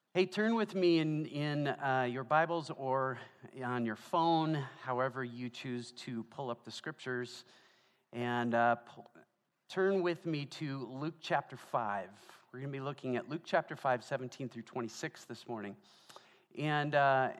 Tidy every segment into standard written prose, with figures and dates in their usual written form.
Hey, turn with me in your Bibles or on your phone, however you choose to pull up the scriptures, and turn with me to Luke chapter 5. We're going to be looking at Luke chapter 5, 17 through 26 this morning. And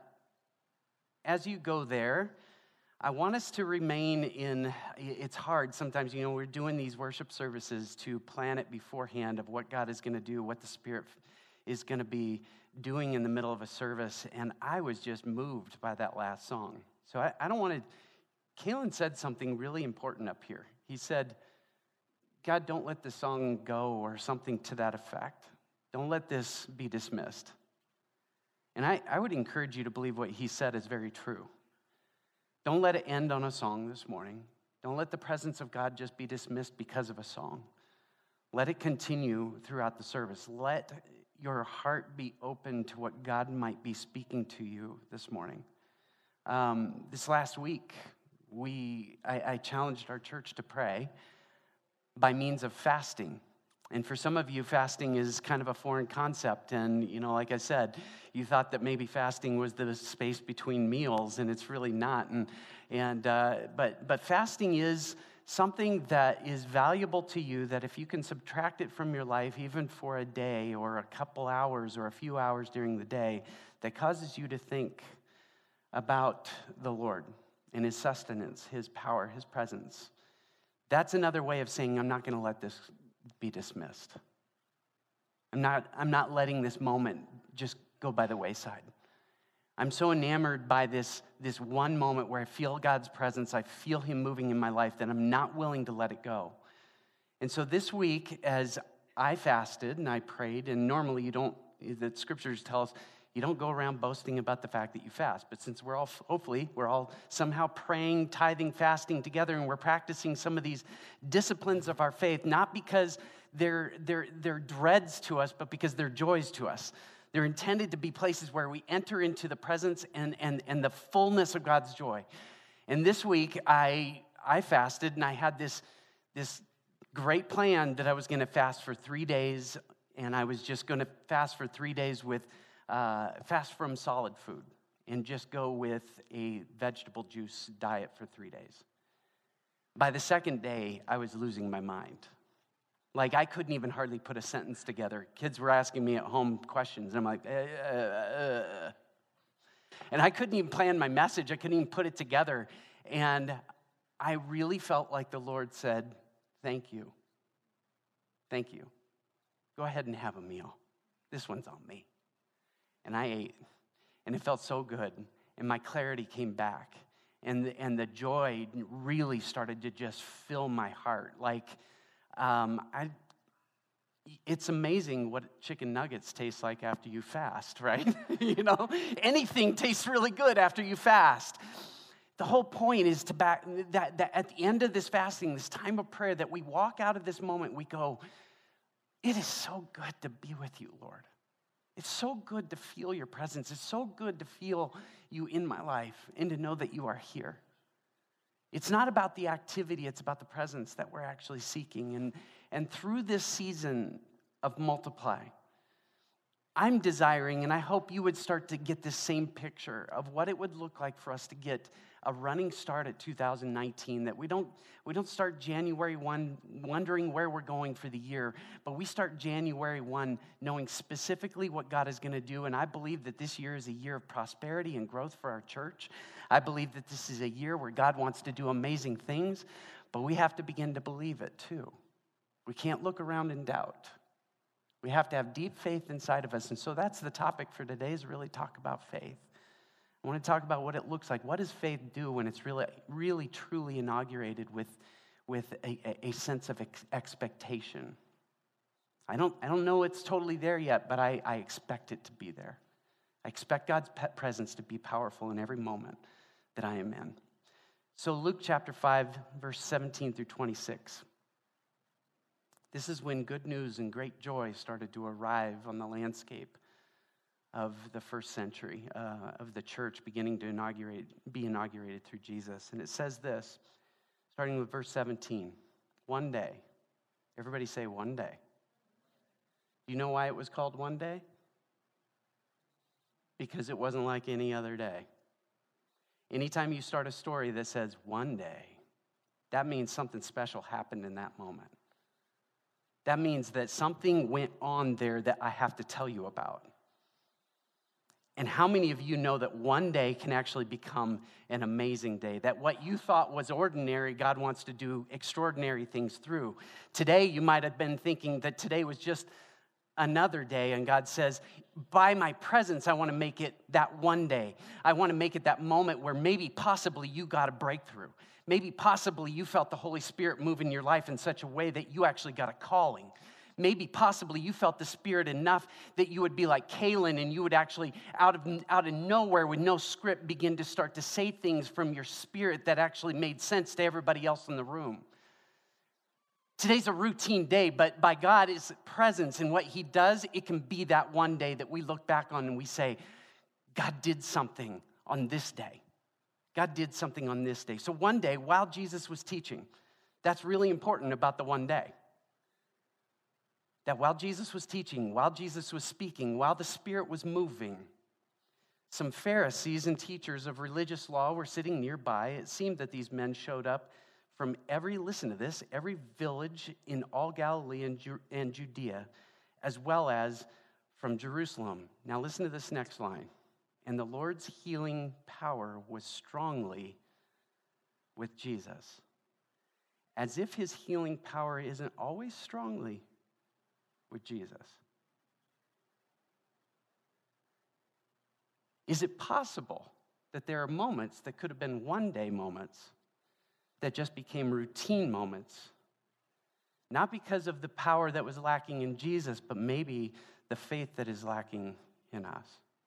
as you go there, I want us to remain in, it's hard sometimes, we're doing these worship services to plan it beforehand of what God is going to do, what the Spirit is going to be doing in the middle of a service, and I was just moved by that last song. So I don't want to, Kalen said something really important up here. He said, God, don't let the song go, or something to that effect. Don't let this be dismissed. And I would encourage you to believe what he said is very true. Don't let it end on a song this morning. Don't let the presence of God just be dismissed because of a song. Let it continue throughout the service. Let your heart be open to what God might be speaking to you this morning. This last week, I challenged our church to pray by means of fasting. And for some of you, fasting is kind of a foreign concept. And, like I said, you thought that maybe fasting was the space between meals, and it's really not. But fasting is something that is valuable to you, that if you can subtract it from your life, even for a day or a couple hours or a few hours during the day, that causes you to think about the Lord and his sustenance, his power, his presence. That's another way of saying, I'm not going to let this be dismissed. I'm not letting this moment just go by the wayside. I'm so enamored by this one moment where I feel God's presence, I feel him moving in my life, that I'm not willing to let it go. And so this week, as I fasted and I prayed, and normally the scriptures tell us, you don't go around boasting about the fact that you fast. But since we're all somehow praying, tithing, fasting together, and we're practicing some of these disciplines of our faith, not because they're dreads to us, but because they're joys to us. They're intended to be places where we enter into the presence and the fullness of God's joy. And this week, I fasted, and I had this great plan that I was going to fast for 3 days, and I was just going to fast for 3 days with fast from solid food and just go with a vegetable juice diet for 3 days. By the second day, I was losing my mind. Like, I couldn't even hardly put a sentence together. Kids were asking me at home questions, and I'm like, And I couldn't even plan my message. I couldn't even put it together. And I really felt like the Lord said, thank you. Thank you. Go ahead and have a meal. This one's on me. And I ate, and it felt so good, and my clarity came back, and the joy really started to just fill my heart. Like, it's amazing what chicken nuggets taste like after you fast, right? Anything tastes really good after you fast. The whole point is that at the end of this fasting, this time of prayer, that we walk out of this moment, we go, it is so good to be with you, Lord. It's so good to feel your presence. It's so good to feel you in my life and to know that you are here. It's not about the activity, it's about the presence that we're actually seeking. And through this season of Multiply, I'm desiring, and I hope you would start to get this same picture of what it would look like for us to get a running start at 2019, that we don't start January 1 wondering where we're going for the year, but we start January 1 knowing specifically what God is going to do. And I believe that this year is a year of prosperity and growth for our church. I believe that this is a year where God wants to do amazing things, but we have to begin to believe it too. We can't look around in doubt. We have to have deep faith inside of us. And so that's the topic for today, is really talk about faith. I want to talk about what it looks like. What does faith do when it's really truly inaugurated with a sense of expectation? I don't know it's totally there yet, but I expect it to be there. I expect God's presence to be powerful in every moment that I am in. So Luke chapter 5, verse 17 through 26. This is when good news and great joy started to arrive on the landscape of the first century, of the church beginning to be inaugurated through Jesus. And it says this, starting with verse 17. One day. Everybody say one day. Do you know why it was called one day? because it wasn't like any other day. Anytime you start a story that says one day, that means something special happened in that moment. That means that something went on there that I have to tell you about. And how many of you know that one day can actually become an amazing day? That what you thought was ordinary, God wants to do extraordinary things through. Today, you might have been thinking that today was just another day, and God says, by my presence, I want to make it that one day. I want to make it that moment where maybe possibly you got a breakthrough. Maybe possibly you felt the Holy Spirit move in your life in such a way that you actually got a calling. Maybe possibly you felt the Spirit enough that you would be like Kaylin and you would actually out of nowhere with no script begin to start to say things from your spirit that actually made sense to everybody else in the room. Today's a routine day, but by God's presence and what he does, it can be that one day that we look back on and we say, God did something on this day. God did something on this day. So one day, while Jesus was teaching, that's really important about the one day. That while Jesus was teaching, while Jesus was speaking, while the Spirit was moving, some Pharisees and teachers of religious law were sitting nearby. It seemed that these men showed up from listen to this, every village in all Galilee and Judea, as well as from Jerusalem. Now listen to this next line. And the Lord's healing power was strongly with Jesus. As if his healing power isn't always strongly with Jesus. Is it possible that there are moments that could have been one-day moments that just became routine moments? Not because of the power that was lacking in Jesus, but maybe the faith that is lacking in us.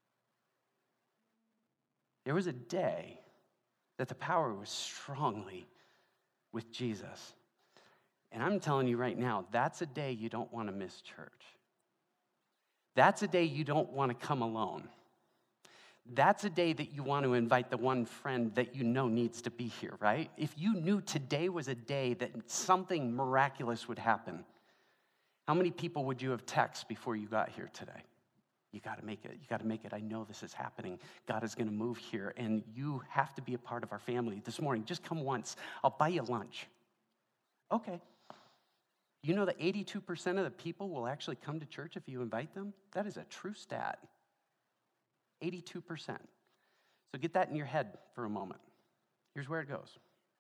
There was a day that the power was strongly with Jesus. And I'm telling you right now, that's a day you don't want to miss church. That's a day you don't want to come alone. That's a day that you want to invite the one friend that you know needs to be here, right? If you knew today was a day that something miraculous would happen, how many people would you have texted before you got here today? You got to make it. You got to make it. I know this is happening. God is going to move here, and you have to be a part of our family this morning. Just come once. I'll buy you lunch. Okay. You know that 82% of the people will actually come to church if you invite them? That is a true stat. 82%. So get that in your head for a moment. Here's where it goes.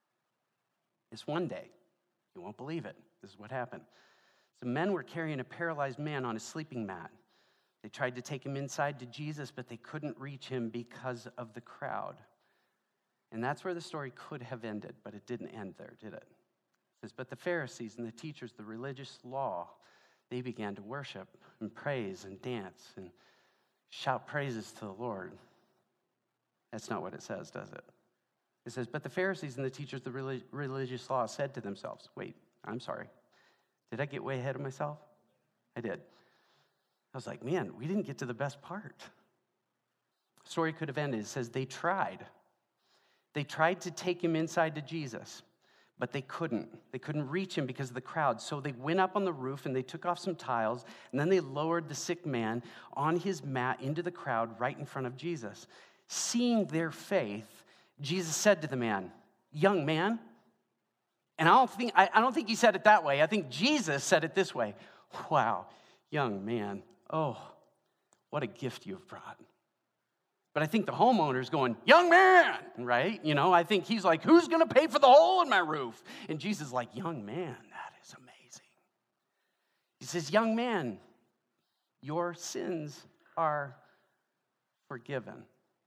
It's one day. You won't believe it. This is what happened. Some men were carrying a paralyzed man on a sleeping mat. They tried to take him inside to Jesus, but they couldn't reach him because of the crowd. And that's where the story could have ended, but it didn't end there, did it? It says, but the Pharisees and the teachers, the religious law, they began to worship and praise and dance and shout praises to the Lord. That's not what it says, does it? It says, but the Pharisees and the teachers of the religious law said to themselves, wait, I'm sorry. Did I get way ahead of myself? I did. I was like, man, we didn't get to the best part. The story could have ended. It says they tried. They tried to take him inside to Jesus, but they couldn't. They couldn't reach him because of the crowd. So they went up on the roof and they took off some tiles, and then they lowered the sick man on his mat into the crowd right in front of Jesus. Seeing their faith, Jesus said to the man, young man, and I don't think he said it that way. I think Jesus said it this way. Wow, young man, oh, what a gift you have brought. But I think the homeowner's going, young man, right? You know, I think he's like, who's going to pay for the hole in my roof? And Jesus is like, young man, that is amazing. He says, young man, your sins are forgiven.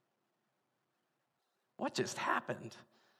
What just happened?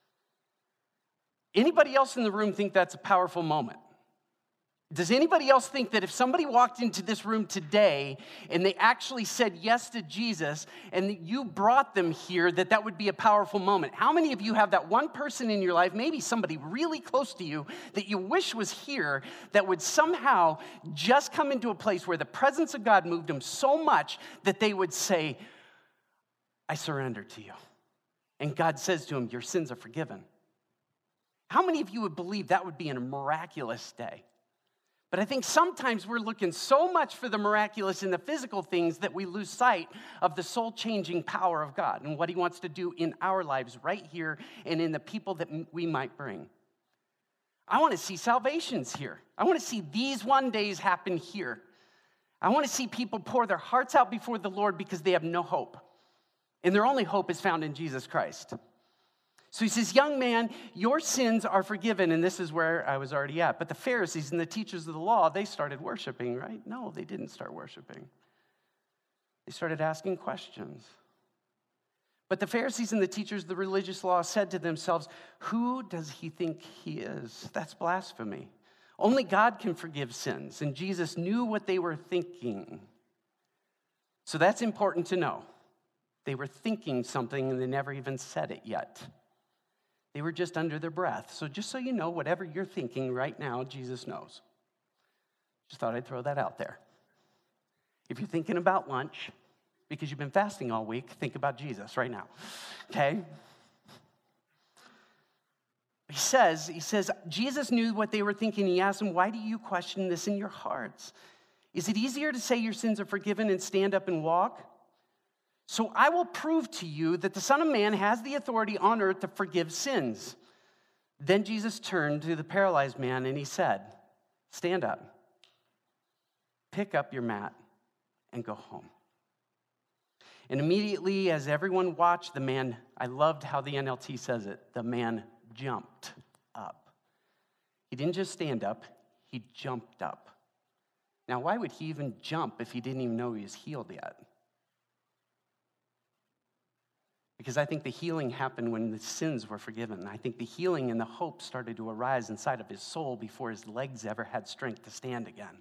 Anybody else in the room think that's a powerful moment? Does anybody else think that if somebody walked into this room today and they actually said yes to Jesus and you brought them here, that would be a powerful moment? How many of you have that one person in your life, maybe somebody really close to you, that you wish was here, that would somehow just come into a place where the presence of God moved them so much that they would say, I surrender to you. And God says to them, your sins are forgiven. How many of you would believe that would be a miraculous day? But I think sometimes we're looking so much for the miraculous in the physical things that we lose sight of the soul-changing power of God and what he wants to do in our lives right here and in the people that we might bring. I want to see salvations here. I want to see these one days happen here. I want to see people pour their hearts out before the Lord because they have no hope. And their only hope is found in Jesus Christ. So he says, young man, your sins are forgiven. And this is where I was already at. But the Pharisees and the teachers of the law, they started worshiping, right? No, they didn't start worshiping. They started asking questions. But the Pharisees and the teachers of the religious law said to themselves, who does he think he is? That's blasphemy. Only God can forgive sins. And Jesus knew what they were thinking. So that's important to know. They were thinking something and they never even said it yet. They were just under their breath. So just so you know, whatever you're thinking right now, Jesus knows. Just thought I'd throw that out there. If you're thinking about lunch, because you've been fasting all week, think about Jesus right now, okay? He says, Jesus knew what they were thinking. He asked them, why do you question this in your hearts? Is it easier to say your sins are forgiven and stand up and walk? So I will prove to you that the Son of Man has the authority on earth to forgive sins. Then Jesus turned to the paralyzed man and he said, stand up, pick up your mat, and go home. And immediately, as everyone watched, the man, I loved how the NLT says it, the man jumped up. He didn't just stand up, he jumped up. Now, why would he even jump if he didn't even know he was healed yet? Because I think the healing happened when the sins were forgiven. I think the healing and the hope started to arise inside of his soul before his legs ever had strength to stand again.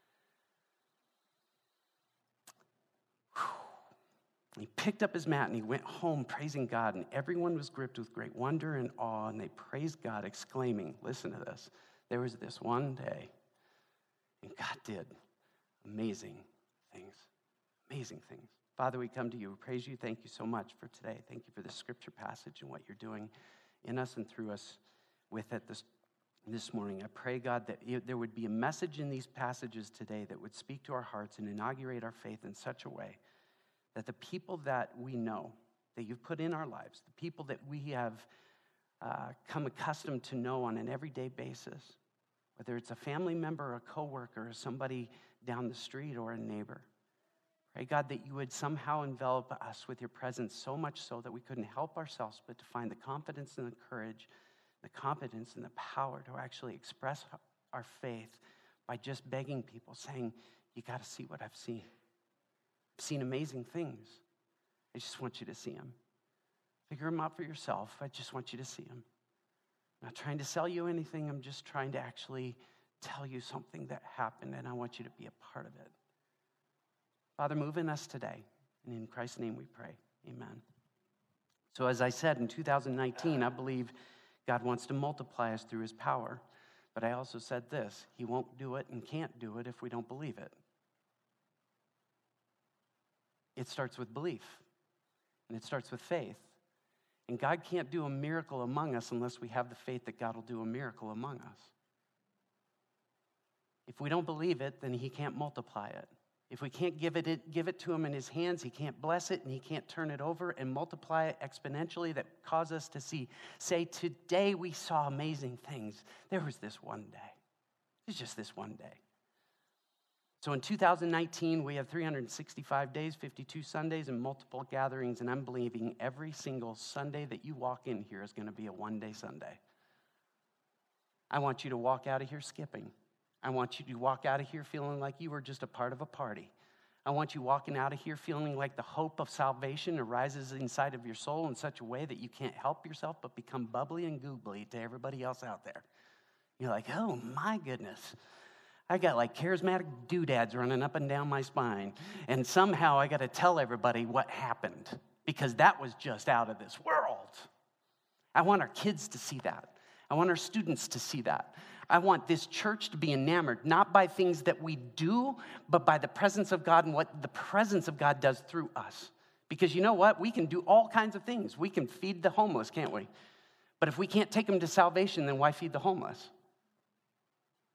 He picked up his mat and he went home praising God, and everyone was gripped with great wonder and awe, and they praised God, exclaiming, listen to this, there was this one day, and God did amazing things, amazing things. Father, we come to you, we praise you, thank you so much for today. Thank you for this scripture passage and what you're doing in us and through us with it this morning. I pray, God, that there would be a message in these passages today that would speak to our hearts and inaugurate our faith in such a way that the people that we know, that you've put in our lives, the people that we have come accustomed to know on an everyday basis, whether it's a family member, a coworker, or somebody down the street, or a neighbor, pray, God, that you would somehow envelop us with your presence so much so that we couldn't help ourselves but to find the confidence and the courage, the competence and the power to actually express our faith by just begging people, saying, you got to see what I've seen. I've seen amazing things. I just want you to see them. Figure them out for yourself. I just want you to see them. I'm not trying to sell you anything. I'm just trying to actually tell you something that happened, and I want you to be a part of it. Father, move in us today, and in Christ's name we pray. Amen. So as I said, in 2019, I believe God wants to multiply us through his power. But I also said this, he won't do it and can't do it if we don't believe it. It starts with belief, and it starts with faith. And God can't do a miracle among us unless we have the faith that God will do a miracle among us. If we don't believe it, then he can't multiply it. If we can't give it to him in his hands, he can't bless it, and he can't turn it over and multiply it exponentially that cause us to say, today we saw amazing things. There was this one day. It's just this one day. So in 2019, we have 365 days, 52 Sundays, and multiple gatherings, and I'm believing every single Sunday that you walk in here is going to be a one-day Sunday. I want you to walk out of here skipping. I want you to walk out of here feeling like you were just a part of a party. I want you walking out of here feeling like the hope of salvation arises inside of your soul in such a way that you can't help yourself but become bubbly and googly to everybody else out there. You're like, oh my goodness. I got like charismatic doodads running up and down my spine. And somehow I got to tell everybody what happened because that was just out of this world. I want our kids to see that. I want our students to see that. I want this church to be enamored, not by things that we do, but by the presence of God and what the presence of God does through us. Because you know what? We can do all kinds of things. We can feed the homeless, can't we? But if we can't take them to salvation, then why feed the homeless?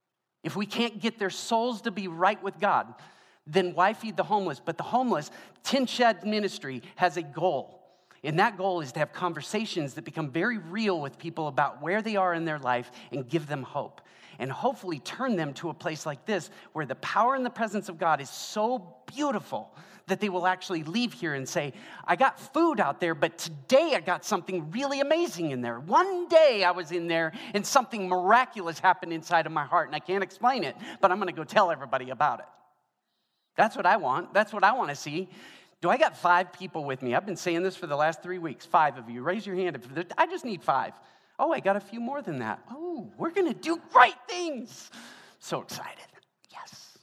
If we can't get their souls to be right with God, then why feed the homeless? But the homeless, Tin Shed Ministry has a goal. And that goal is to have conversations that become very real with people about where they are in their life and give them hope. And hopefully turn them to a place like this where the power and the presence of God is so beautiful that they will actually leave here and say, I got food out there, but today I got something really amazing in there. One day I was in there and something miraculous happened inside of my heart, and I can't explain it, but I'm going to go tell everybody about it. That's what I want. That's what I want to see. Do I got 5 people with me? I've been saying this for the last 3 weeks. 5 of you. Raise your hand. I just need 5. Oh, I got a few more than that. Oh, we're going to do great things. So excited. Yes.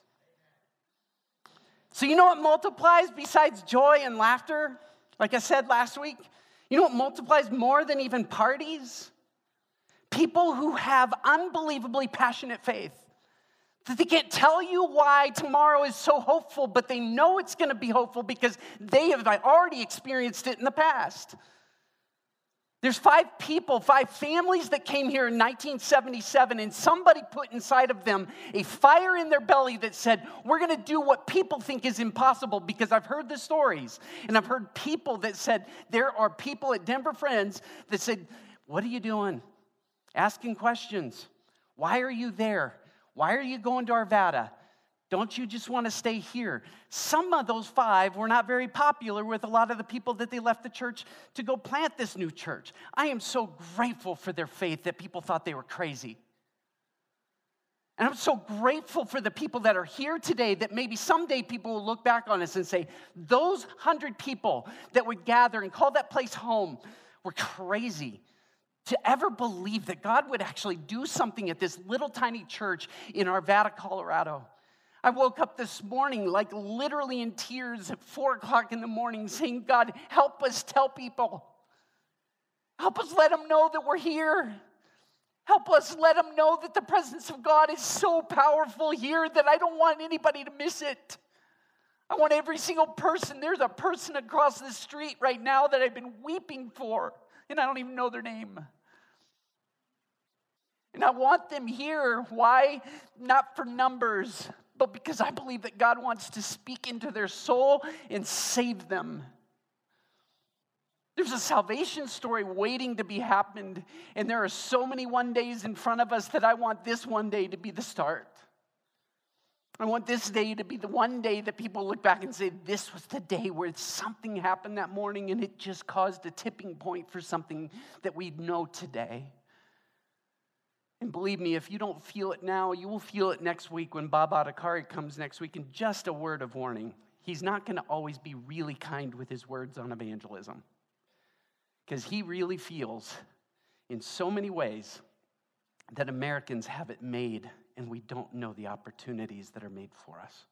So you know what multiplies besides joy and laughter? Like I said last week, you know what multiplies more than even parties? People who have unbelievably passionate faith. That they can't tell you why tomorrow is so hopeful, but they know it's going to be hopeful because they have already experienced it in the past. There's 5 people, 5 families that came here in 1977, and somebody put inside of them a fire in their belly that said, we're going to do what people think is impossible, because I've heard the stories, and I've heard people that said, there are people at Denver Friends that said, what are you doing? Asking questions. Why are you there? Why are you going to Arvada? Don't you just want to stay here? Some of those 5 were not very popular with a lot of the people that they left the church to go plant this new church. I am so grateful for their faith that people thought they were crazy. And I'm so grateful for the people that are here today that maybe someday people will look back on us and say, those 100 people that would gather and call that place home were crazy. To ever believe that God would actually do something at this little tiny church in Arvada, Colorado. I woke up this morning like literally in tears at 4 o'clock in the morning saying, God, help us tell people. Help us let them know that we're here. Help us let them know that the presence of God is so powerful here that I don't want anybody to miss it. I want every single person. There's a person across the street right now that I've been weeping for, and I don't even know their name. And I want them here. Why? Not for numbers, but because I believe that God wants to speak into their soul and save them. There's a salvation story waiting to be happened, and there are so many one days in front of us that I want this one day to be the start. I want this day to be the one day that people look back and say, this was the day where something happened that morning and it just caused a tipping point for something that we know today. And believe me, if you don't feel it now, you will feel it next week when Bob Adhikari comes next week. And just a word of warning, he's not going to always be really kind with his words on evangelism. Because he really feels, in so many ways, that Americans have it made and we don't know the opportunities that are made for us.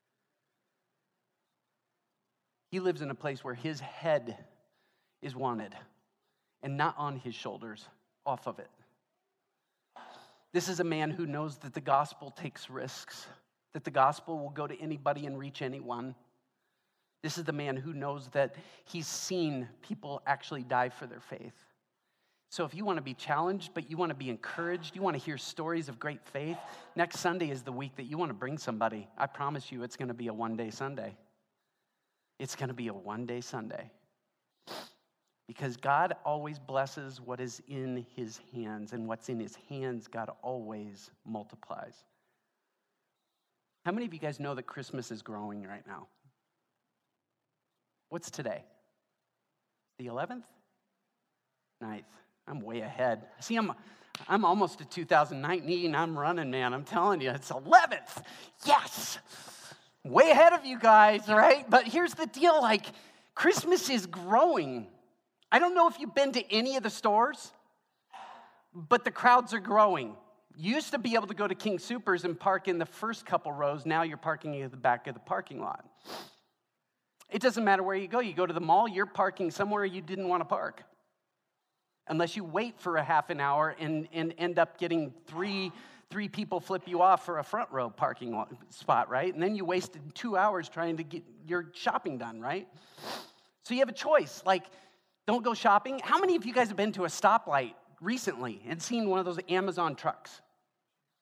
He lives in a place where his head is wanted and not on his shoulders, off of it. This is a man who knows that the gospel takes risks, that the gospel will go to anybody and reach anyone. This is the man who knows that he's seen people actually die for their faith. So if you want to be challenged, but you want to be encouraged, you want to hear stories of great faith, next Sunday is the week that you want to bring somebody. I promise you it's going to be a one-day Sunday. It's going to be a one-day Sunday. Because God always blesses what is in his hands, and what's in his hands, God always multiplies. How many of you guys know that Christmas is growing right now? What's today? The 11th? 9th. I'm way ahead. See, I'm almost to 2019. I'm running, man. I'm telling you, it's 11th. Yes! Way ahead of you guys, right? But here's the deal, like, Christmas is growing. I don't know if you've been to any of the stores, but the crowds are growing. You used to be able to go to King Soopers and park in the first couple rows. Now you're parking at the back of the parking lot. It doesn't matter where you go. You go to the mall, you're parking somewhere you didn't want to park. Unless you wait for a half an hour and end up getting three people flip you off for a front row parking spot, right? And then you wasted 2 hours trying to get your shopping done, right? So you have a choice, like, don't go shopping. How many of you guys have been to a stoplight recently and seen one of those Amazon trucks?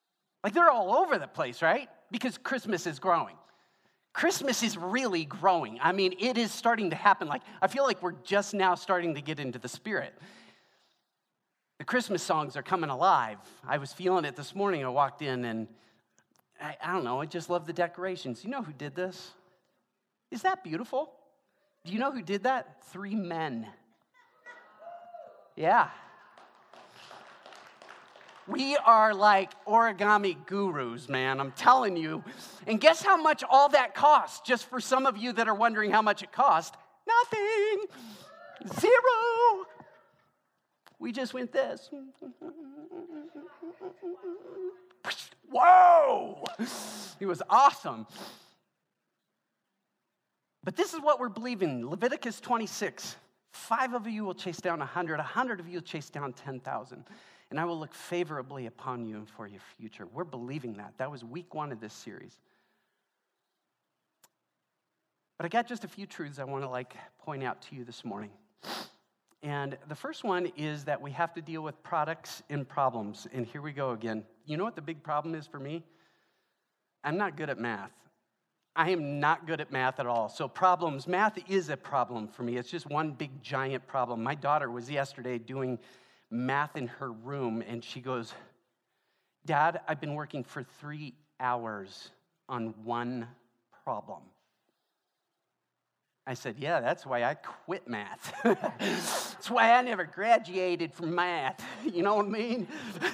Like they're all over the place, right? Because Christmas is growing. Christmas is really growing. I mean, it is starting to happen. Like, I feel like we're just now starting to get into the spirit. The Christmas songs are coming alive. I was feeling it this morning. I walked in and I don't know, I just love the decorations. You know who did this? Is that beautiful? Do you know who did that? 3 men. Yeah. We are like origami gurus, man, I'm telling you. And guess how much all that costs? Just for some of you that are wondering how much it cost. Nothing. 0. We just went this. Whoa! It was awesome. But this is what we're believing. Leviticus 26. 5 of you will chase down 100. 100 of you will chase down 10,000. And I will look favorably upon you and for your future. We're believing that. That was week 1 of this series. But I got just a few truths I want to point out to you this morning. And the first one is that we have to deal with products and problems. And here we go again. You know what the big problem is for me? I'm not good at math. I am not good at math at all. So problems, math is a problem for me. It's just one big giant problem. My daughter was yesterday doing math in her room, and she goes, Dad, I've been working for 3 hours on one problem. I said, yeah, that's why I quit math. That's why I never graduated from math. You know what I mean?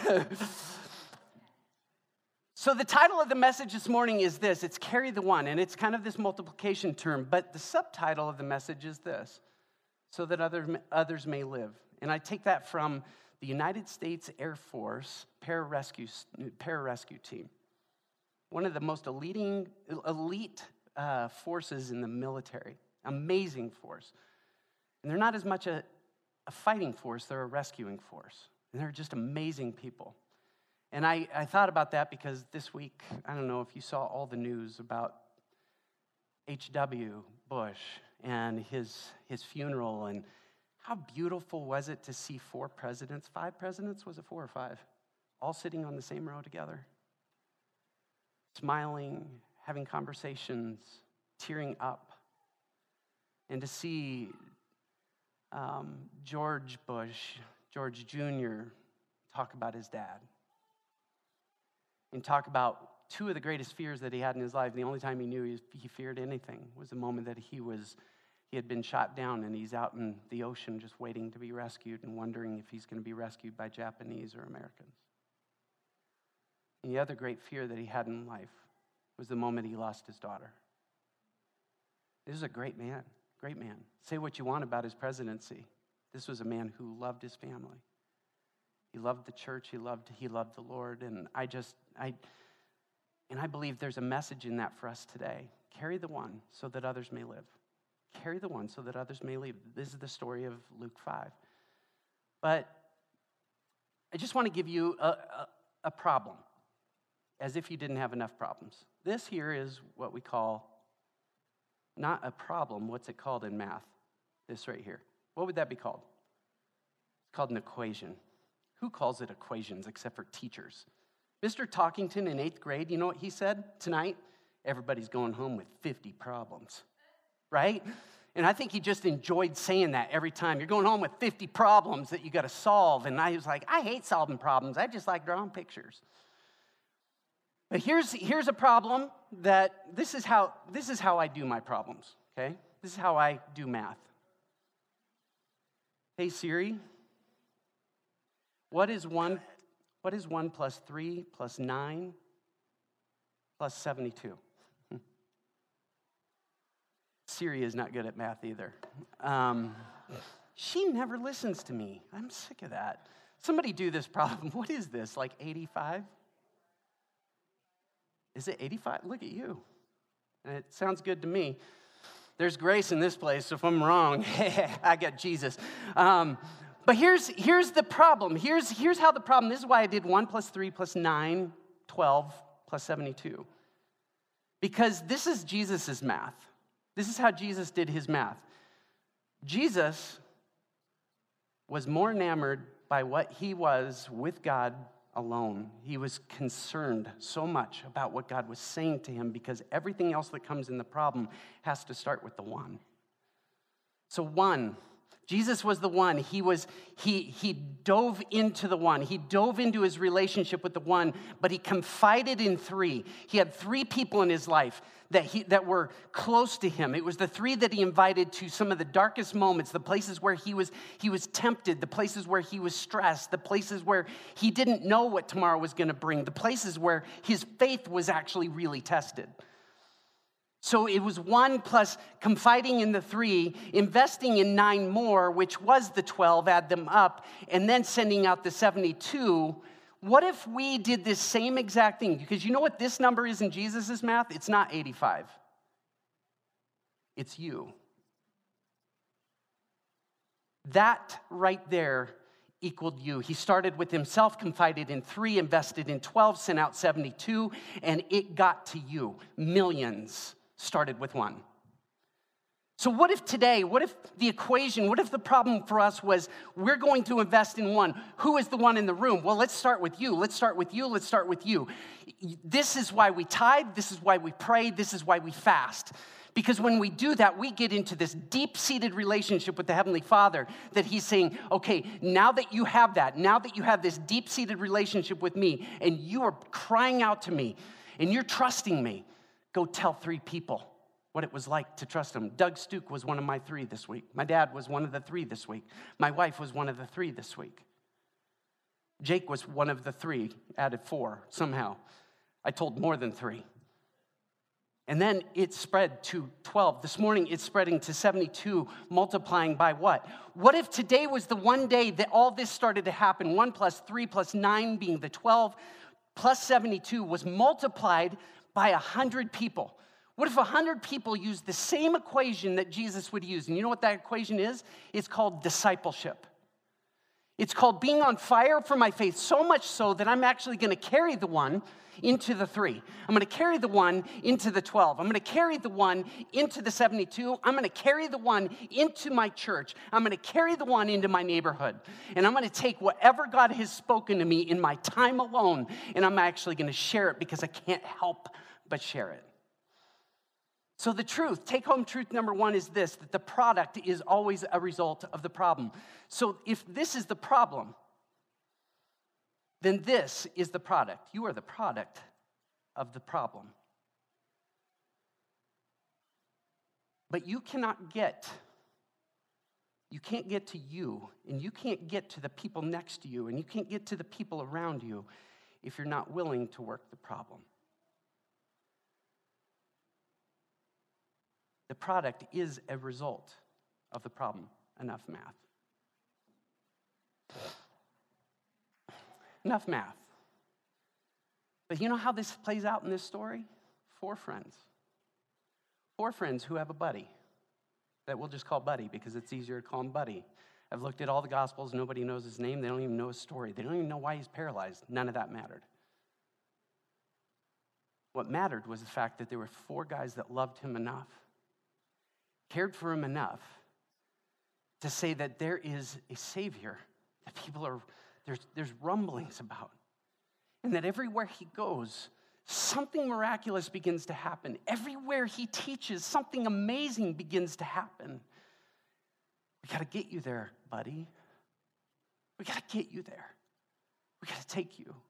So the title of the message this morning is this. It's Carry the One, and it's kind of this multiplication term, but the subtitle of the message is this, so that others may live. And I take that from the United States Air Force pararescue team, one of the most elite forces in the military, amazing force. And they're not as much a fighting force, they're a rescuing force. And they're just amazing people. And I thought about that because this week, I don't know if you saw all the news about H.W. Bush and his funeral, and how beautiful was it to see 5 presidents, was it 4 or 5, all sitting on the same row together, smiling, having conversations, tearing up, and to see George Bush, George Jr., talk about his dad, and talk about 2 of the greatest fears that he had in his life. The only time he knew he feared anything was the moment that he had been shot down and he's out in the ocean just waiting to be rescued and wondering if he's going to be rescued by Japanese or Americans. And the other great fear that he had in life was the moment he lost his daughter. This is a great man, great man. Say what you want about his presidency. This was a man who loved his family. He loved the church, he loved the Lord, and I believe there's a message in that for us today. Carry the one so that others may live. Carry the one so that others may live. This is the story of Luke 5. But I just want to give you a problem, as if you didn't have enough problems. This here is what we call not a problem. What's it called in math? This right here. What would that be called? It's called an equation. Who calls it equations except for teachers? Mr. Talkington in 8th grade, you know what he said tonight? Everybody's going home with 50 problems, right? And I think he just enjoyed saying that every time. You're going home with 50 problems that you got to solve. And I was like, I hate solving problems. I just like drawing pictures. But here's a problem that this is how I do my problems, okay? This is how I do math. Hey Siri, what is 1 plus 3 plus 9 plus 72? Siri is not good at math either. She never listens to me. I'm sick of that. Somebody do this problem. What is this, like 85? Is it 85? Look at you. And it sounds good to me. There's grace in this place, so if I'm wrong, I got Jesus. But here's the problem. Here's how the problem, this is why I did 1 plus 3 plus 9, 12 plus 72. Because this is Jesus' math. This is how Jesus did his math. Jesus was more enamored by what he was with God alone. He was concerned so much about what God was saying to him because everything else that comes in the problem has to start with the one. So one, Jesus was the one. He dove into the one. He dove into his relationship with the one, but he confided in three. He had three people in his life that were close to him. It was the three that he invited to some of the darkest moments, the places where he was tempted, the places where he was stressed, the places where he didn't know what tomorrow was going to bring, the places where his faith was actually really tested. So it was one plus confiding in the three, investing in 9 more, which was the 12, add them up, and then sending out the 72. What if we did this same exact thing? Because you know what this number is in Jesus' math? It's not 85. It's you. That right there equaled you. He started with himself, confided in 3, invested in 12, sent out 72, and it got to you. Millions started with 1. So what if today, what if the equation, what if the problem for us was we're going to invest in 1? Who is the one in the room? Well, let's start with you. Let's start with you. Let's start with you. This is why we tithe. This is why we pray. This is why we fast. Because when we do that, we get into this deep-seated relationship with the Heavenly Father that he's saying, okay, now that you have that, now that you have this deep-seated relationship with me and you are crying out to me and you're trusting me, go tell 3 people what it was like to trust him. Doug Stuke was one of my 3 this week. My dad was one of the 3 this week. My wife was one of the 3 this week. Jake was one of the 3, added 4 somehow. I told more than 3. And then it spread to 12. This morning it's spreading to 72, multiplying by what? What if today was the one day that all this started to happen? 1 plus 3 plus 9 being the 12, plus 72 was multiplied by 100 people. What if 100 people used the same equation that Jesus would use? And you know what that equation is? It's called discipleship. It's called being on fire for my faith, so much so that I'm actually going to carry the 1 into the 3. I'm going to carry the 1 into the 12. I'm going to carry the 1 into the 72. I'm going to carry the 1 into my church. I'm going to carry the 1 into my neighborhood. And I'm going to take whatever God has spoken to me in my time alone, and I'm actually going to share it because I can't help but share it. So the truth, take-home truth number 1 is this, that the product is always a result of the problem. So if this is the problem, then this is the product. You are the product of the problem. But you can't get to you, and you can't get to the people next to you, and you can't get to the people around you if you're not willing to work the problem. The product is a result of the problem. Enough math. Enough math. But you know how this plays out in this story? 4 friends. 4 friends who have a buddy that we'll just call Buddy because it's easier to call him Buddy. I've looked at all the Gospels. Nobody knows his name. They don't even know his story. They don't even know why he's paralyzed. None of that mattered. What mattered was the fact that there were 4 guys that loved him enough, cared for him enough to say that there is a Savior that people are, there's rumblings about. And that everywhere he goes, something miraculous begins to happen. Everywhere he teaches, something amazing begins to happen. We got to get you there, buddy. We got to get you there. We got to take you.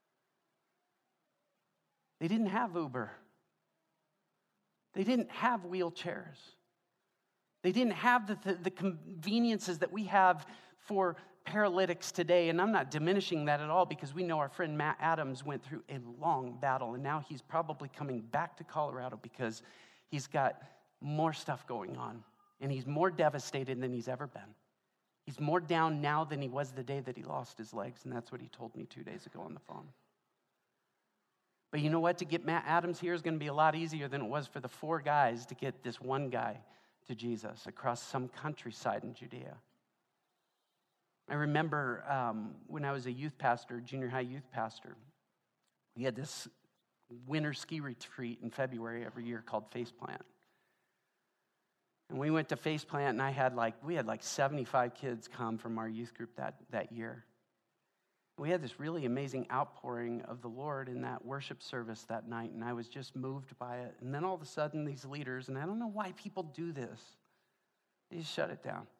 They didn't have Uber. They didn't have wheelchairs. They didn't have the conveniences that we have for paralytics today. And I'm not diminishing that at all because we know our friend Matt Adams went through a long battle. And now he's probably coming back to Colorado because he's got more stuff going on. And he's more devastated than he's ever been. He's more down now than he was the day that he lost his legs. And that's what he told me 2 days ago on the phone. But you know what? To get Matt Adams here is going to be a lot easier than it was for the 4 guys to get this one guy to Jesus across some countryside in Judea. I remember when I was a youth pastor, junior high youth pastor, we had this winter ski retreat in February every year called Face Plant. And we went to Face Plant, and we had like 75 kids come from our youth group that year. We had this really amazing outpouring of the Lord in that worship service that night, and I was just moved by it. And then all of a sudden, these leaders, and I don't know why people do this, they just shut it down.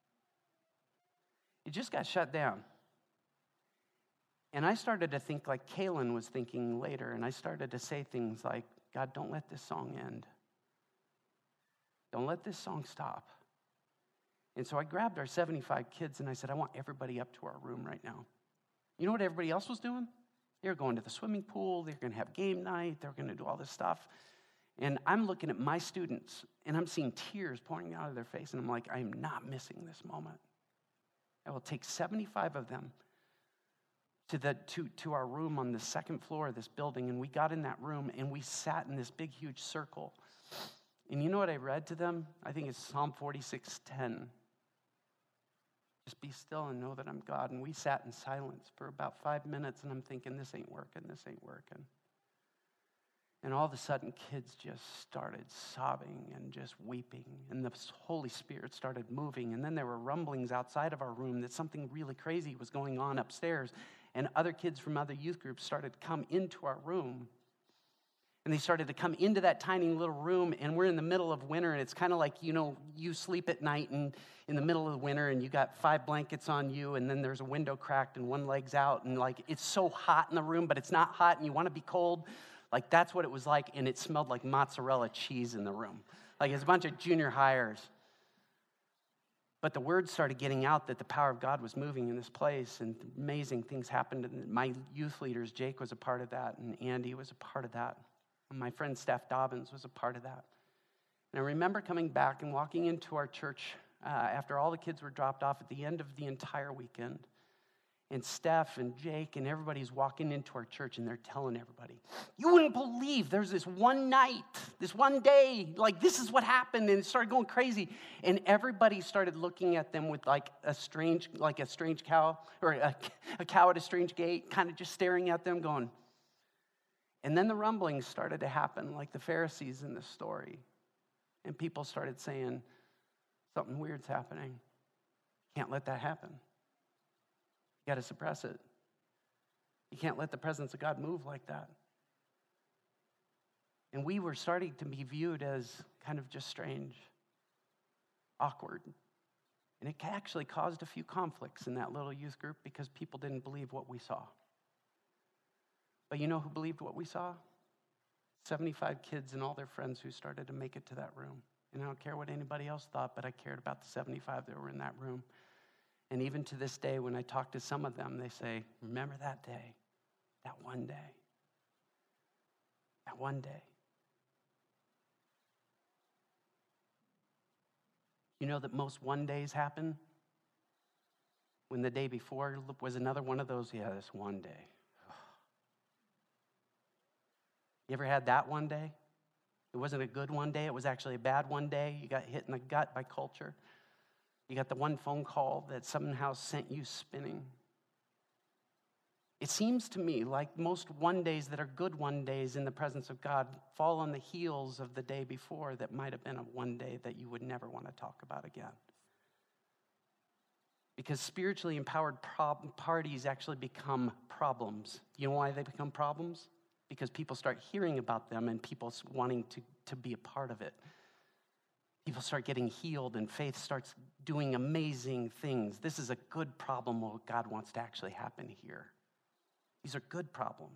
It just got shut down. And I started to think like Kaylin was thinking later, and I started to say things like, God, don't let this song end. Don't let this song stop. And so I grabbed our 75 kids, and I said, I want everybody up to our room right now. You know what everybody else was doing? They were going to the swimming pool. They're going to have game night. They're going to do all this stuff. And I'm looking at my students, and I'm seeing tears pouring out of their face, and I'm like, I am not missing this moment. I will take 75 of them to our room on the second floor of this building, and we got in that room, and we sat in this big, huge circle. And you know what I read to them? I think it's Psalm 46:10. Just be still and know that I'm God. And we sat in silence for about 5 minutes, and I'm thinking, this ain't working. And all of a sudden, kids just started sobbing and just weeping, and the Holy Spirit started moving. And then there were rumblings outside of our room that something really crazy was going on upstairs, and other kids from other youth groups started to come into our room. And they started to come into that tiny little room, and we're in the middle of winter, and it's kind of like, you sleep at night and in the middle of the winter, and you got 5 blankets on you, and then there's a window cracked and one leg's out, and like it's so hot in the room, but it's not hot, and you want to be cold. Like that's what it was like, and it smelled like mozzarella cheese in the room. Like it's a bunch of junior hires. But the word started getting out that the power of God was moving in this place, and amazing things happened. And my youth leaders, Jake was a part of that, and Andy was a part of that. And my friend Steph Dobbins was a part of that. And I remember coming back and walking into our church after all the kids were dropped off at the end of the entire weekend. And Steph and Jake and everybody's walking into our church, and they're telling everybody, you wouldn't believe there's this one night, this one day, like this is what happened, and it started going crazy. And everybody started looking at them with like a strange cow, or a cow at a strange gate, kind of just staring at them going. And then the rumblings started to happen like the Pharisees in this story. And people started saying, something weird's happening. Can't let that happen. You got to suppress it. You can't let the presence of God move like that. And we were starting to be viewed as kind of just strange, awkward. And it actually caused a few conflicts in that little youth group because people didn't believe what we saw. But you know who believed what we saw? 75 kids and all their friends who started to make it to that room. And I don't care what anybody else thought, but I cared about the 75 that were in that room. And even to this day, when I talk to some of them, they say, remember that day, that one day, that one day. You know that most one days happen when the day before was another one of those, this one day. You ever had that one day? It wasn't a good one day. It was actually a bad one day. You got hit in the gut by culture. You got the one phone call that somehow sent you spinning. It seems to me like most one days that are good one days in the presence of God fall on the heels of the day before that might have been a one day that you would never want to talk about again. Because spiritually empowered parties actually become problems. You know why they become problems? Because people start hearing about them and people wanting to be a part of it. People start getting healed and faith starts doing amazing things. This is a good problem what God wants to actually happen here. These are good problems.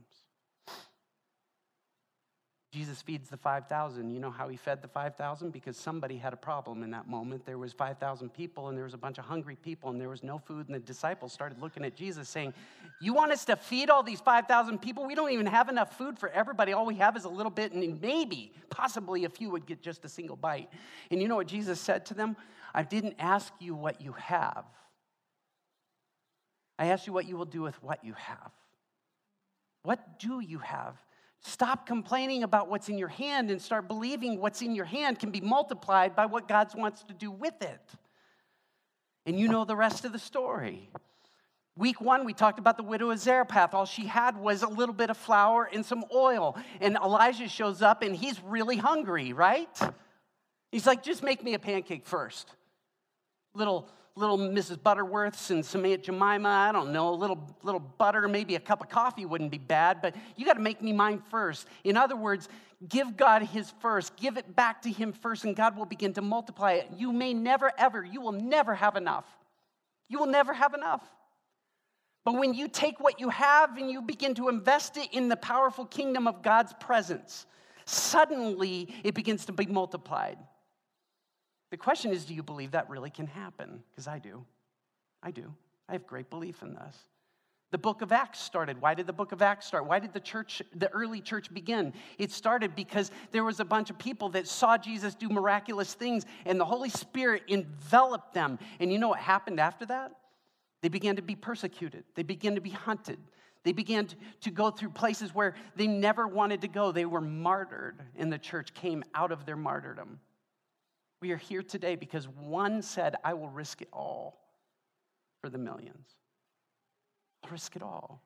Jesus feeds the 5,000. You know how he fed the 5,000? Because somebody had a problem in that moment. There was 5,000 people, and there was a bunch of hungry people, and there was no food, and the disciples started looking at Jesus saying, you want us to feed all these 5,000 people? We don't even have enough food for everybody. All we have is a little bit, and maybe, possibly a few would get just a single bite. And you know what Jesus said to them? I didn't ask you what you have. I asked you what you will do with what you have. What do you have? Stop complaining about what's in your hand and start believing what's in your hand can be multiplied by what God wants to do with it. And you know the rest of the story. Week 1, we talked about the widow of Zarephath. All she had was a little bit of flour and some oil. And Elijah shows up and he's really hungry, right? He's like, just make me a pancake first. Little Mrs. Butterworths and some Aunt Jemima. I don't know, a little butter, maybe a cup of coffee wouldn't be bad, but you got to make me mine first. In other words, give God his first. Give it back to him first, and God will begin to multiply it. You will never have enough. You will never have enough. But when you take what you have and you begin to invest it in the powerful kingdom of God's presence, suddenly it begins to be multiplied. The question is, do you believe that really can happen? Because I do. I have great belief in this. The book of Acts started. Why did the book of Acts start? Why did the early church begin? It started because there was a bunch of people that saw Jesus do miraculous things, and the Holy Spirit enveloped them. And you know what happened after that? They began to be persecuted. They began to be hunted. They began to go through places where they never wanted to go. They were martyred, and the church came out of their martyrdom. We are here today because one said, I will risk it all for the millions. I'll risk it all.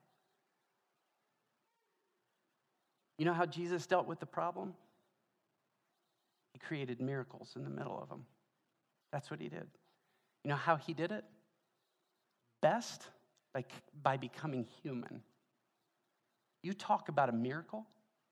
You know how Jesus dealt with the problem? He created miracles in the middle of them. That's what he did. You know how he did it? Best by becoming human. You talk about a miracle.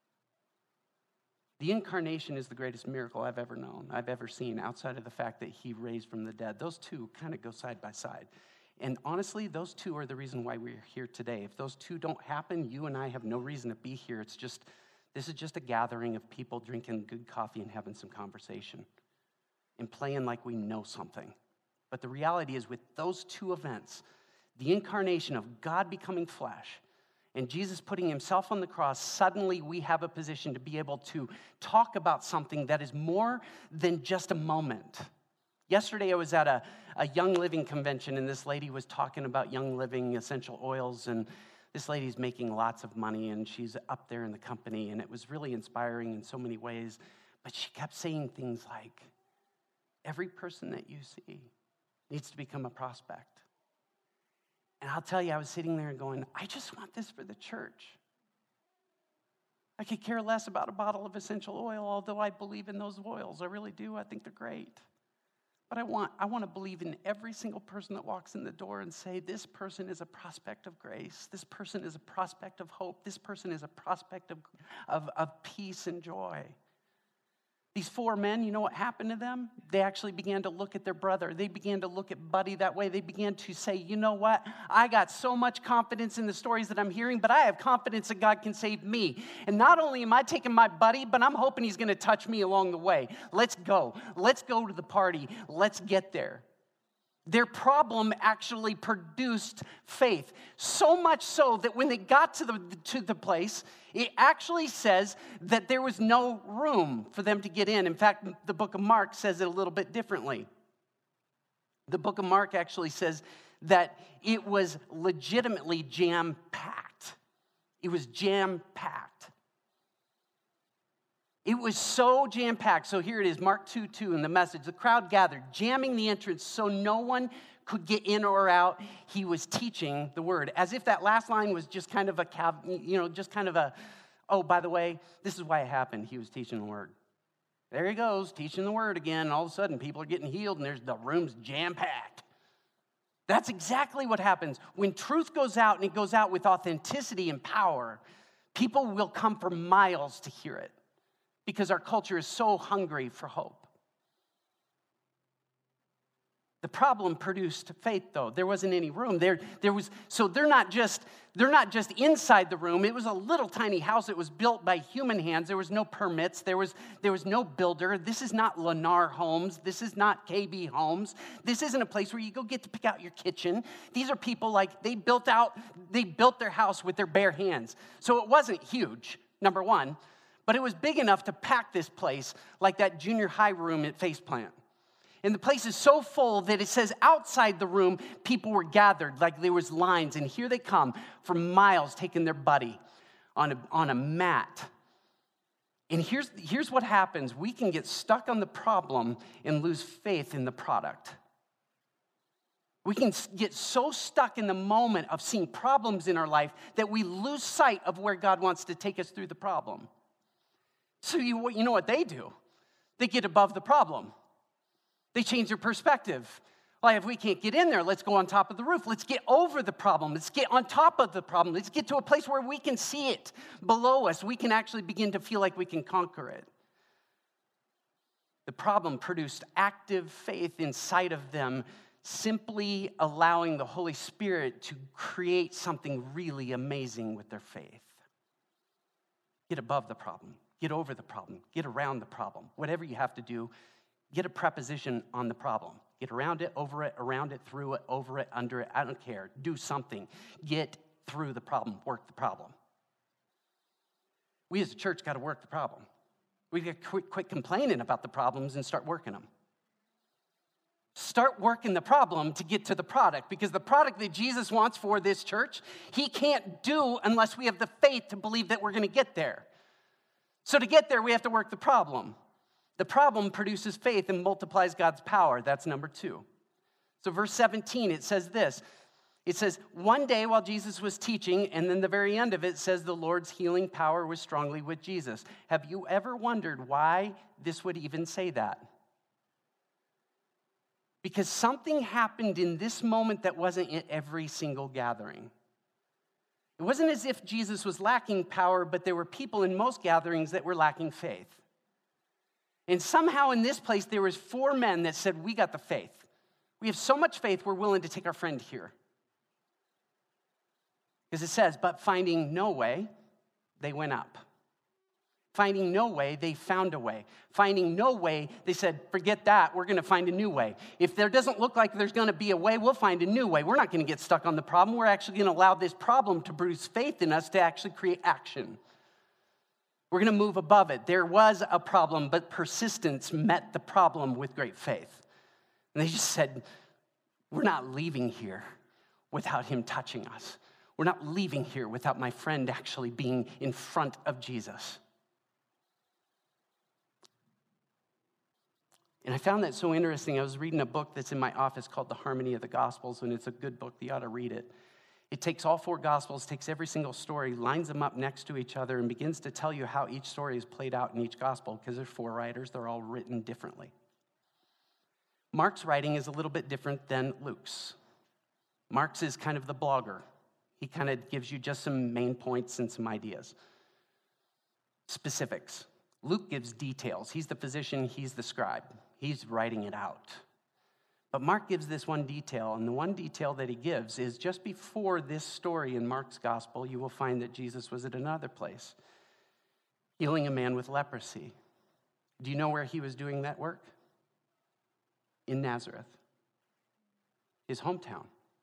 The incarnation is the greatest miracle I've ever known, I've ever seen, outside of the fact that he raised from the dead. Those two kind of go side by side. And honestly, those two are the reason why we're here today. If those two don't happen, you and I have no reason to be here. This is just a gathering of people drinking good coffee and having some conversation and playing like we know something. But the reality is, with those two events, the incarnation of God becoming flesh and Jesus putting himself on the cross, suddenly we have a position to be able to talk about something that is more than just a moment. Yesterday I was at a Young Living convention, and this lady was talking about Young Living essential oils, and this lady's making lots of money, and she's up there in the company, and it was really inspiring in so many ways. But she kept saying things like, every person that you see needs to become a prospect. And I'll tell you, I was sitting there and going, I just want this for the church. I could care less about a bottle of essential oil, although I believe in those oils. I really do. I think they're great. But I want to believe in every single person that walks in the door and say, this person is a prospect of grace. This person is a prospect of hope. This person is a prospect of peace and joy. These four men, you know what happened to them? They actually began to look at their brother. They began to look at Buddy that way. They began to say, you know what? I got so much confidence in the stories that I'm hearing, but I have confidence that God can save me. And not only am I taking my buddy, but I'm hoping he's going to touch me along the way. Let's go. Let's go to the party. Let's get there. Their problem actually produced faith. So much so that when they got to the place, it actually says that there was no room for them to get in. In fact, the book of Mark says it a little bit differently. The book of Mark actually says that it was legitimately jam-packed. It was jam-packed. It was so jam-packed. So here it is, Mark 2:2 in the Message. The crowd gathered, jamming the entrance so no one could get in or out. He was teaching the word. As if that last line was just kind of oh, by the way, this is why it happened. He was teaching the word. There he goes, teaching the word again. And all of a sudden, people are getting healed, and the room's jam-packed. That's exactly what happens. When truth goes out, and it goes out with authenticity and power, people will come for miles to hear it. Because our culture is so hungry for hope. The problem produced faith, though. There wasn't any room. There was. So they're not just inside the room. It was a little tiny house. It was built by human hands. There was no permits. There was no builder. This is not Lennar Homes. This is not KB Homes. This isn't a place where you go get to pick out your kitchen. These are people they built their house with their bare hands. So it wasn't huge, number one. But it was big enough to pack this place like that junior high room at Faceplant. And the place is so full that it says outside the room, people were gathered, like there was lines. And here they come from miles taking their buddy on a mat. And here's what happens. We can get stuck on the problem and lose faith in the product. We can get so stuck in the moment of seeing problems in our life that we lose sight of where God wants to take us through the problem. So you know what they do? They get above the problem. They change their perspective. Well, if we can't get in there, let's go on top of the roof. Let's get over the problem. Let's get on top of the problem. Let's get to a place where we can see it below us. We can actually begin to feel like we can conquer it. The problem produced active faith inside of them, simply allowing the Holy Spirit to create something really amazing with their faith. Get above the problem. Get over the problem. Get around the problem. Whatever you have to do, get a preposition on the problem. Get around it, over it, around it, through it, over it, under it. I don't care. Do something. Get through the problem. Work the problem. We as a church got to work the problem. We got to quit complaining about the problems and start working them. Start working the problem to get to the product, because the product that Jesus wants for this church, he can't do unless we have the faith to believe that we're going to get there. So to get there, we have to work the problem. The problem produces faith and multiplies God's power. That's number 2. So verse 17, it says this. It says, one day while Jesus was teaching, and then the very end of it says the Lord's healing power was strongly with Jesus. Have you ever wondered why this would even say that? Because something happened in this moment that wasn't in every single gathering. It wasn't as if Jesus was lacking power, but there were people in most gatherings that were lacking faith. And somehow in this place, there was 4 men that said, we got the faith. We have so much faith, we're willing to take our friend here. Because it says, but finding no way, they went up. Finding no way, they found a way. Finding no way, they said, forget that, we're going to find a new way. If there doesn't look like there's going to be a way, we'll find a new way. We're not going to get stuck on the problem. We're actually going to allow this problem to produce faith in us to actually create action. We're going to move above it. There was a problem, but persistence met the problem with great faith. And they just said, we're not leaving here without him touching us. We're not leaving here without my friend actually being in front of Jesus. And I found that so interesting. I was reading a book that's in my office called The Harmony of the Gospels, and it's a good book. You ought to read it. It takes all 4 Gospels, takes every single story, lines them up next to each other, and begins to tell you how each story is played out in each Gospel, because there's 4 writers. They're all written differently. Mark's writing is a little bit different than Luke's. Mark's is kind of the blogger. He kind of gives you just some main points and some ideas. Specifics. Luke gives details. He's the physician, he's the scribe. He's writing it out. But Mark gives this one detail, and the one detail that he gives is just before this story in Mark's gospel, you will find that Jesus was at another place, healing a man with leprosy. Do you know where he was doing that work? In Nazareth, his hometown.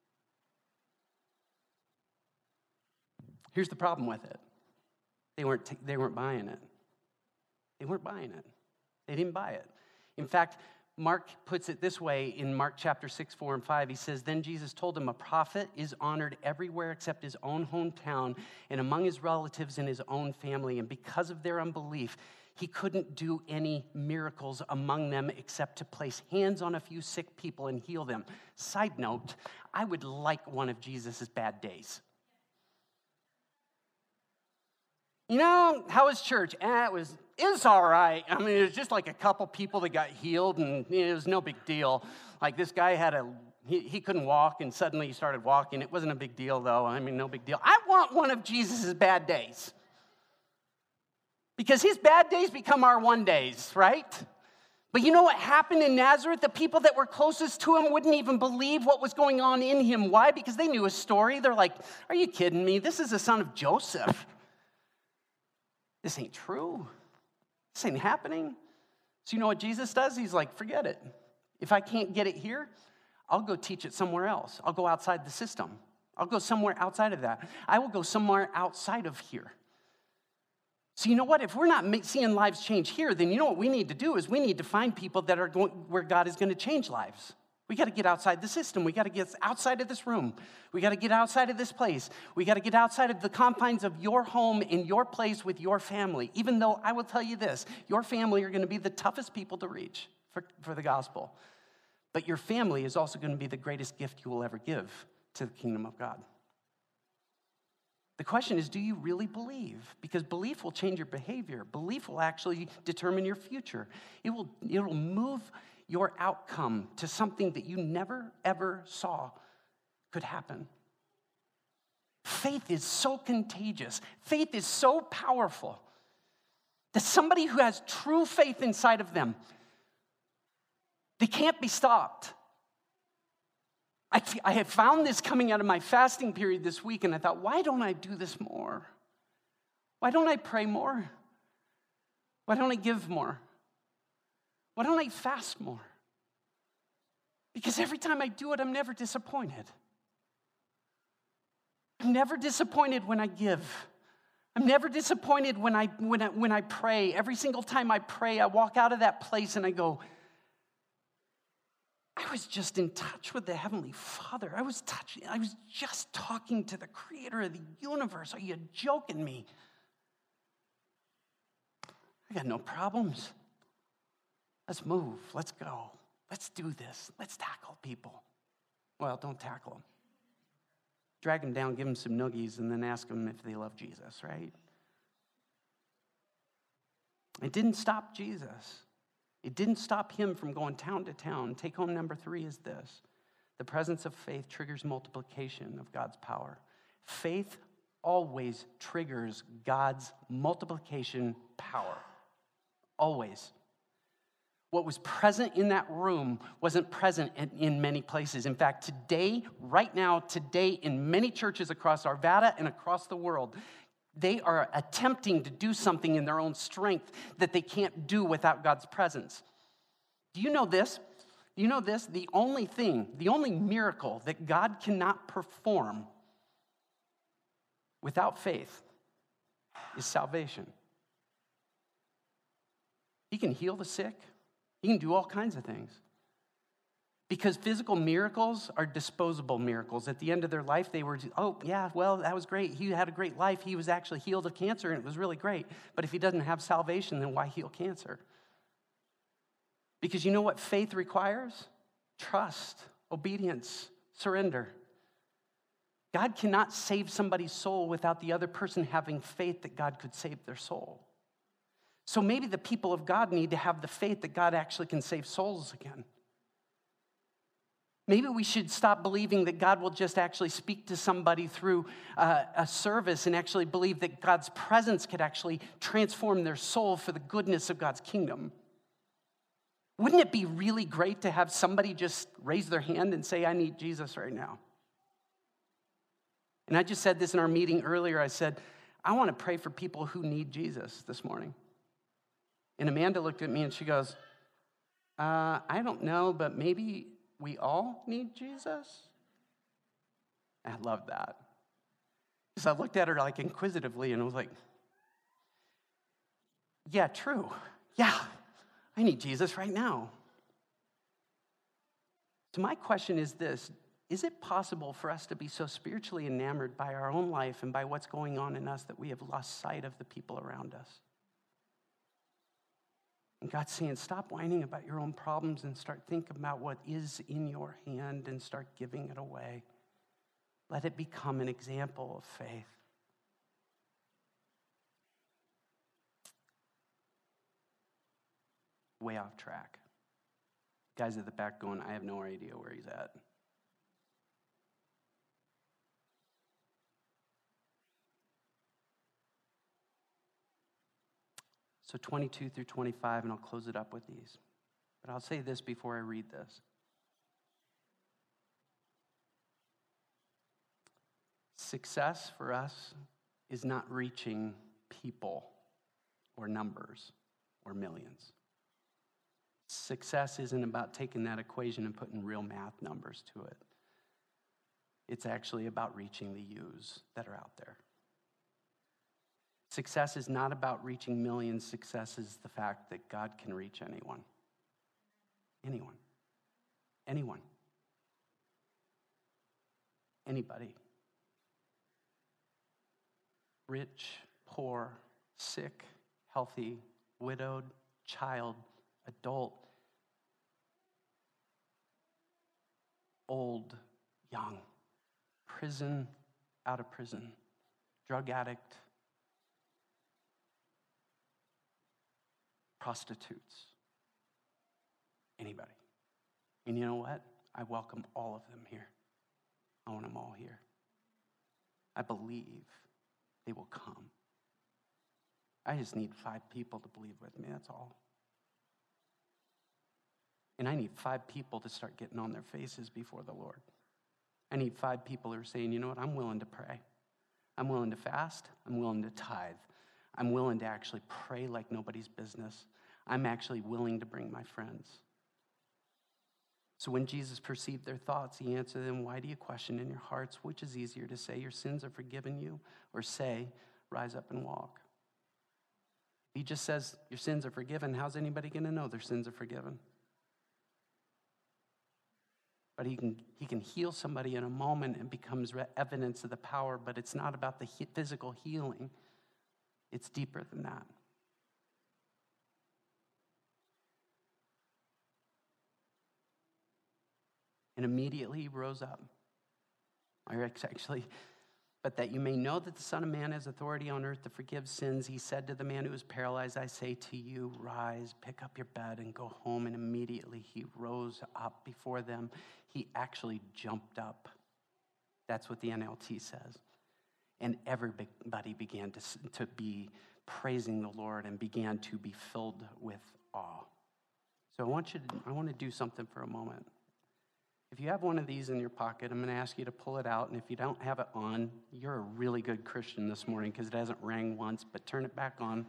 Here's the problem with it. They weren't buying it. They weren't buying it. They didn't buy it. In fact, Mark puts it this way in Mark chapter 6, 4, and 5. He says, then Jesus told him, a prophet is honored everywhere except his own hometown and among his relatives and his own family. And because of their unbelief, he couldn't do any miracles among them except to place hands on a few sick people and heal them. Side note, I would like one of Jesus' bad days. You know, how was church? It was all right. I mean, it was just like a couple people that got healed, and it was no big deal. Like this guy he couldn't walk, and suddenly he started walking. It wasn't a big deal, though. I mean, no big deal. I want one of Jesus' bad days. Because his bad days become our one days, right? But you know what happened in Nazareth? The people that were closest to him wouldn't even believe what was going on in him. Why? Because they knew his story. They're like, are you kidding me? This is the son of Joseph. This ain't true. This ain't happening. So you know what Jesus does? He's like, forget it. If I can't get it here, I'll go teach it somewhere else. I'll go outside the system. I'll go somewhere outside of that. I will go somewhere outside of here. So you know what? If we're not seeing lives change here, then you know what we need to do is we need to find people that are going where God is going to change lives. We got to get outside the system. We got to get outside of this room. We got to get outside of this place. We got to get outside of the confines of your home in your place with your family. Even though I will tell you this, your family are going to be the toughest people to reach for the gospel. But your family is also going to be the greatest gift you will ever give to the kingdom of God. The question is, do you really believe? Because belief will change your behavior. Belief will actually determine your future. It'll move your outcome to something that you never, ever saw could happen. Faith is so contagious. Faith is so powerful that somebody who has true faith inside of them, they can't be stopped. I have found this coming out of my fasting period this week, and I thought, why don't I do this more? Why don't I pray more? Why don't I give more? Why don't I fast more? Because every time I do it, I'm never disappointed. I'm never disappointed when I give. I'm never disappointed when I pray. Every single time I pray, I walk out of that place and I go, I was just in touch with the Heavenly Father. I was just talking to the Creator of the universe. Are you joking me? I got no problems. Let's move. Let's go. Let's do this. Let's tackle people. Well, don't tackle them. Drag them down, give them some noogies, and then ask them if they love Jesus, right? It didn't stop Jesus. It didn't stop him from going town to town. Take home number 3 is this. The presence of faith triggers multiplication of God's power. Faith always triggers God's multiplication power. Always. What was present in that room wasn't present in many places. In fact, today, right now, in many churches across Arvada and across the world, they are attempting to do something in their own strength that they can't do without God's presence. Do you know this? Do you know this? The only miracle that God cannot perform without faith is salvation. He can heal the sick. He can do all kinds of things. Because physical miracles are disposable miracles. At the end of their life, they were, oh, yeah, well, that was great. He had a great life. He was actually healed of cancer, and it was really great. But if he doesn't have salvation, then why heal cancer? Because you know what faith requires? Trust, obedience, surrender. God cannot save somebody's soul without the other person having faith that God could save their soul. So maybe the people of God need to have the faith that God actually can save souls again. Maybe we should stop believing that God will just actually speak to somebody through a service and actually believe that God's presence could actually transform their soul for the goodness of God's kingdom. Wouldn't it be really great to have somebody just raise their hand and say, I need Jesus right now? And I just said this in our meeting earlier. I said, I want to pray for people who need Jesus this morning. And Amanda looked at me and she goes, I don't know, but maybe we all need Jesus? I love that. Because I looked at her like inquisitively and I was like, yeah, true. Yeah, I need Jesus right now. So my question is this. Is it possible for us to be so spiritually enamored by our own life and by what's going on in us that we have lost sight of the people around us? And God's saying, stop whining about your own problems and start thinking about what is in your hand and start giving it away. Let it become an example of faith. Way off track. Guys at the back going, I have no idea where he's at. So 22 through 25, and I'll close it up with these. But I'll say this before I read this. Success for us is not reaching people or numbers or millions. Success isn't about taking that equation and putting real math numbers to it. It's actually about reaching the yous that are out there. Success is not about reaching millions. Success is the fact that God can reach anyone. Anyone. Anyone. Anybody. Rich, poor, sick, healthy, widowed, child, adult, old, young, prison, out of prison, drug addict, prostitutes. Anybody. And you know what? I welcome all of them here. I want them all here. I believe they will come. I just need 5 people to believe with me, that's all. And I need 5 people to start getting on their faces before the Lord. I need 5 people who are saying, you know what, I'm willing to pray. I'm willing to fast. I'm willing to tithe. I'm willing to actually pray like nobody's business. I'm actually willing to bring my friends. So when Jesus perceived their thoughts, he answered them, why do you question in your hearts? Which is easier to say, your sins are forgiven you, or say, rise up and walk? He just says, your sins are forgiven. How's anybody going to know their sins are forgiven? But he can heal somebody in a moment and becomes evidence of the power, but it's not about the physical healing. It's deeper than that. And immediately he rose up. But that you may know that the Son of Man has authority on earth to forgive sins, he said to the man who was paralyzed, I say to you, rise, pick up your bed, and go home. And immediately he rose up before them. He actually jumped up. That's what the NLT says. And everybody began to be praising the Lord and began to be filled with awe. So I want to do something for a moment. If you have one of these in your pocket, I'm going to ask you to pull it out. And if you don't have it on, you're a really good Christian this morning because it hasn't rang once, but turn it back on.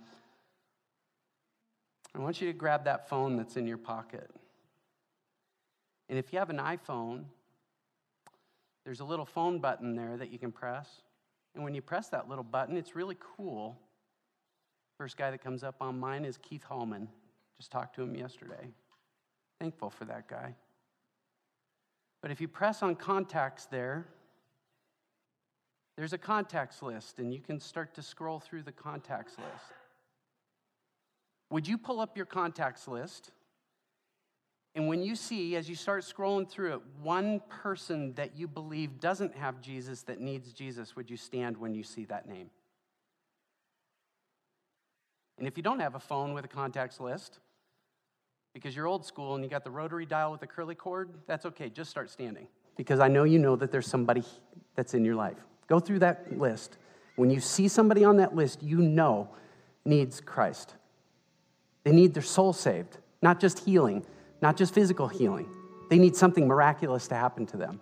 I want you to grab that phone that's in your pocket. And if you have an iPhone, there's a little phone button there that you can press. And when you press that little button, it's really cool. First guy that comes up on mine is Keith Hallman. Just talked to him yesterday. Thankful for that guy. But if you press on contacts there's a contacts list, and you can start to scroll through the contacts list. Would you pull up your contacts list? And when you see, as you start scrolling through it, one person that you believe doesn't have Jesus that needs Jesus, would you stand when you see that name? And if you don't have a phone with a contacts list, because you're old school and you got the rotary dial with the curly cord, that's okay. Just start standing. Because I know you know that there's somebody that's in your life. Go through that list. When you see somebody on that list, you know needs Christ. They need their soul saved. Not just healing, not just physical healing. They need something miraculous to happen to them.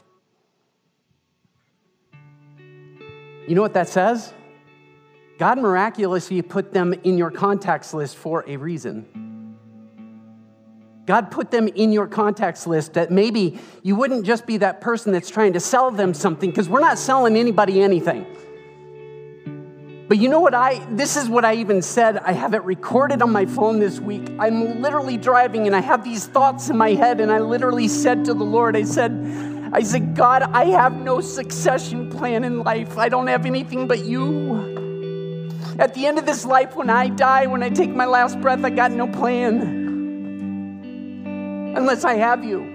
You know what that says? God miraculously put them in your contacts list for a reason. God put them in your contacts list that maybe you wouldn't just be that person that's trying to sell them something, because we're not selling anybody anything. But you know what this is what I even said. I have it recorded on my phone this week. I'm literally driving and I have these thoughts in my head, and I literally said to the Lord, I said, God, I have no succession plan in life. I don't have anything but you. At the end of this life, when I die, when I take my last breath, I got no plan. Unless I have you.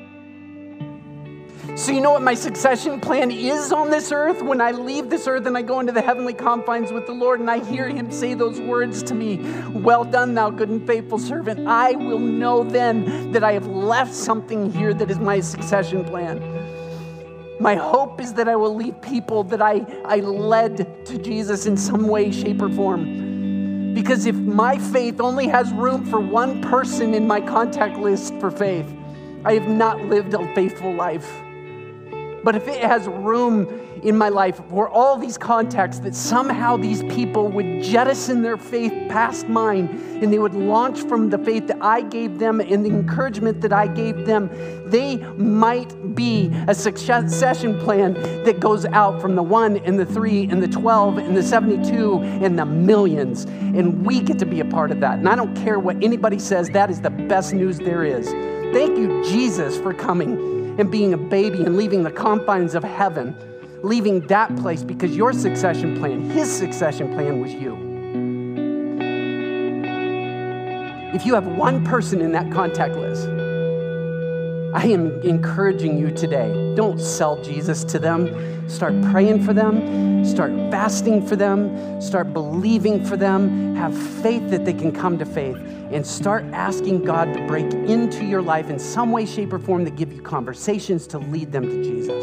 So you know what my succession plan is on this earth? When I leave this earth and I go into the heavenly confines with the Lord and I hear him say those words to me, well done, thou good and faithful servant, I will know then that I have left something here that is my succession plan. My hope is that I will leave people that I led to Jesus in some way, shape, or form. Because if my faith only has room for one person in my contact list for faith, I have not lived a faithful life. But if it has room in my life for all these contacts, that somehow these people would jettison their faith past mine and they would launch from the faith that I gave them and the encouragement that I gave them, they might be a succession plan that goes out from the 1 and the 3 and the 12 and the 72 and the millions. And we get to be a part of that. And I don't care what anybody says, that is the best news there is. Thank you, Jesus, for coming and being a baby and leaving the confines of heaven, leaving that place, because your succession plan, his succession plan was you. If you have one person in that contact list, I am encouraging you today. Don't sell Jesus to them. Start praying for them. Start fasting for them. Start believing for them. Have faith that they can come to faith. And start asking God to break into your life in some way, shape, or form that give you conversations to lead them to Jesus.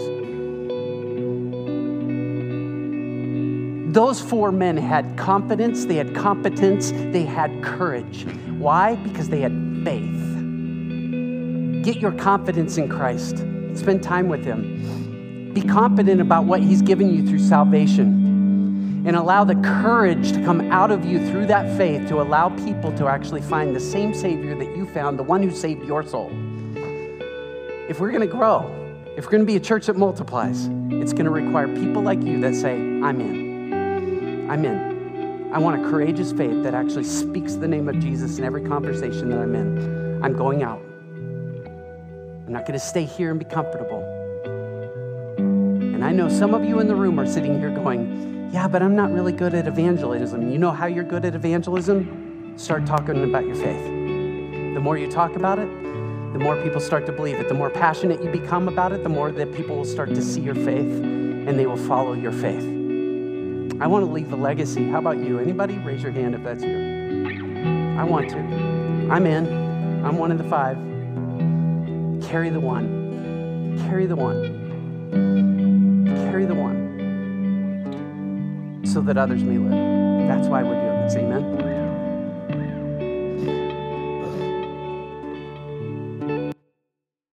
Those 4 men had confidence, they had competence, they had courage. Why? Because they had faith. Get your confidence in Christ. Spend time with him. Be confident about what he's given you through salvation. And allow the courage to come out of you through that faith to allow people to actually find the same Savior that you found, the one who saved your soul. If we're going to grow, if we're going to be a church that multiplies, it's going to require people like you that say, I'm in. I'm in. I want a courageous faith that actually speaks the name of Jesus in every conversation that I'm in. I'm going out. I'm not going to stay here and be comfortable. And I know some of you in the room are sitting here going, yeah, but I'm not really good at evangelism. You know how you're good at evangelism? Start talking about your faith. The more you talk about it, the more people start to believe it. The more passionate you become about it, the more that people will start to see your faith and they will follow your faith. I want to leave a legacy. How about you? Anybody? Raise your hand if that's you. I want to. I'm in. I'm one of the 5. Carry the one. Carry the one. Carry the one. So that others may live. That's why we're doing this. Amen?